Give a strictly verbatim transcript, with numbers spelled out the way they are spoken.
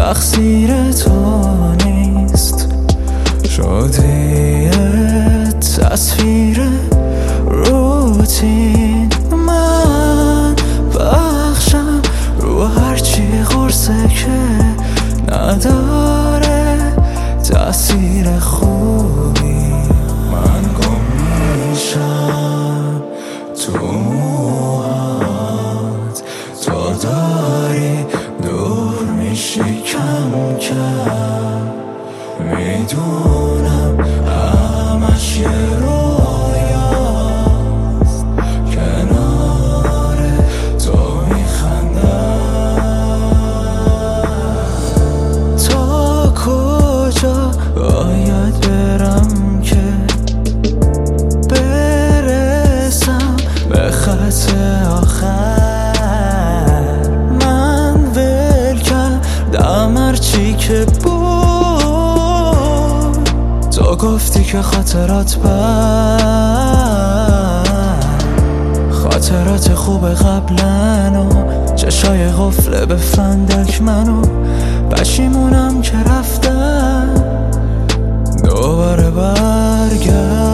تقصیر تو نیست، شدی تصویر روتین. من بخشم رو هرچی قرصه که نداره تأثیر خوبی. من گم میشم تو موهات، تو داری دور میشی کم کم. میدونم همش یه رویاست، کنار تو میخندم. تا کجا باید برم که برسم به خط آخر؟ من ول کردم هرچی که بود، تو گفتی که خاطرات بر خاطرات خوب قبلن و چشای غفله به فندک منو پشیمونم که رفتم دوباره برگرد.